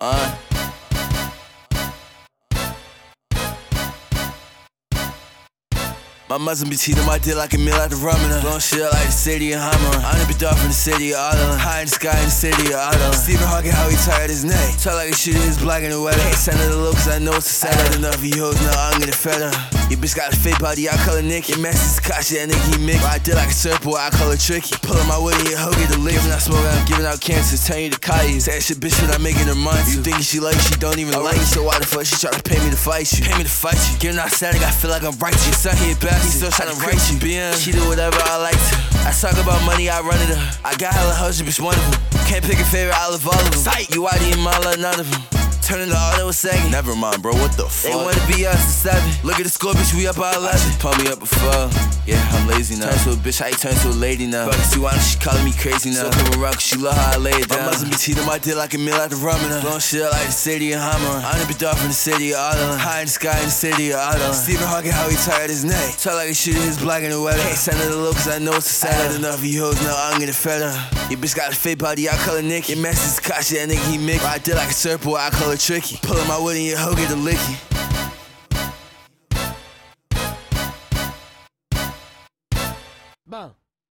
My mother be cheating my dick like a meal out the ramen. Blowing shit up like the city of Hammer. I done be off in the city of Ireland. High in the sky in the city of Ireland. Stephen Hawking, how he tired his neck. Talk like his shit is black in the weather. Can't send it a look cause I know it's a sad enough of you hoes know I'm gonna fed her. Your bitch got a fake body, I call her Nick. Your message is Kashi, that nigga he Mick. I did like a surfboard, I call her Tricky. Pullin' my wood in your hoe, get the lick. Giving out smoke, I'm giving out cancers. Turn you to Kai. Say that shit bitch when I'm making her money. You thinking she like, she don't even like you. So why the fuck she try to pay me to fight you? Pay me to fight you. Giving out static, I feel like I'm righteous. Your son here bad, he still trying to write you. She do whatever I like to. I talk about money, I run it up. I got hella hoes, bitch, one of them. Can't pick a favorite, I love all of them. Sight, you ID and Mala, none of them. Turning to auto a second. Never mind, bro, what the fuck? They wanna be us at 7. Look at the score, bitch, we up at 11. Pump me up before. Yeah, I'm lazy now. Turn to a bitch, how you turn to a lady now? Fuck, see why she calling me crazy now? So come around, cause she love how I lay it down. My mother be cheating my dick like a meal out the ramen. Blowing shit up like the city of Hammer. I done be off in the city of Ireland. High in the sky in the city of Ireland. Stephen Hawking, how he tired his neck. Talk like his shit is black in the weather. Can't send it a look cause I know it's a sad enough of you hoes know I'm gonna fed her. Your bitch got a fake body, I call her Nick. Your message is Kashi, that nigga he Mick. I did like a surfboard, I call her Tricky. Pullin' my wood in your hoe, get the licky.